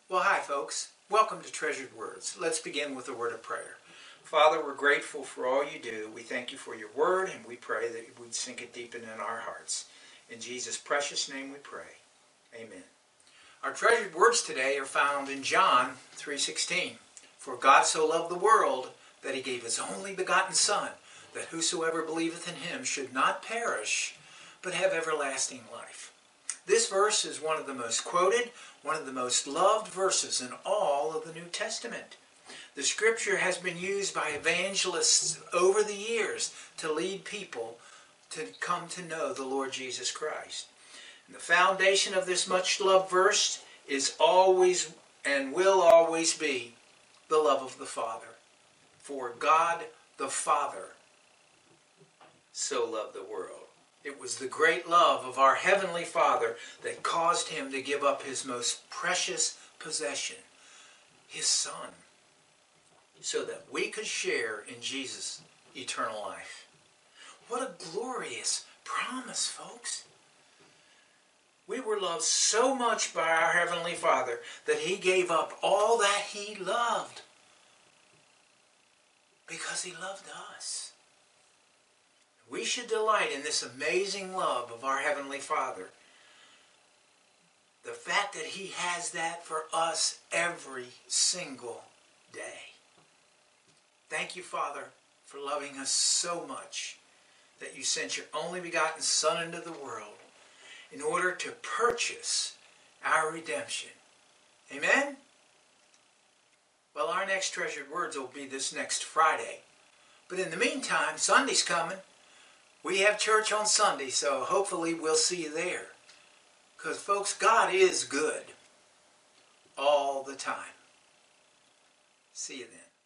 Well, hi, folks. Welcome to Treasured Words. Let's begin with a word of prayer. Father, we're grateful for all you do. We thank you for your word, and we pray that we'd sink it deep in our hearts. In Jesus' precious name we pray. Amen. Our treasured words today are found in John 3:16. For God so loved the world that he gave his only begotten Son, that whosoever believeth in him should not perish, but have everlasting life. This verse is one of the most quoted, one of the most loved verses in all of the New Testament. The scripture has been used by evangelists over the years to lead people to come to know the Lord Jesus Christ. And the foundation of this much loved verse is always and will always be the love of the Father. For God the Father so loved the world. It was the great love of our Heavenly Father that caused him to give up his most precious possession, his Son, so that we could share in Jesus' eternal life. What a glorious promise, folks. We were loved so much by our Heavenly Father that he gave up all that he loved because he loved us. We should delight in this amazing love of our Heavenly Father. The fact that he has that for us every single day. Thank you, Father, for loving us so much that you sent your only begotten Son into the world in order to purchase our redemption. Amen? Well, our next treasured words will be this next Friday. But in the meantime, Sunday's coming. We have church on Sunday, so hopefully we'll see you there. Because, folks, God is good all the time. See you then.